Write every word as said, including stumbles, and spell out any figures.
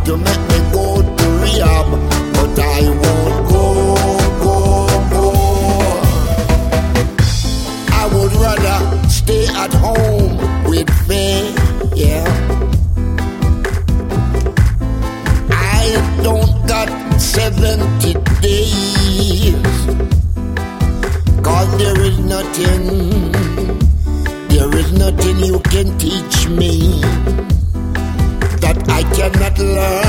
to make me go to rehab, but I won't go, go, go. I would rather stay at home with faith, yeah. I don't got seventy days, cause there is nothing, there is nothing you can teach me that I cannot learn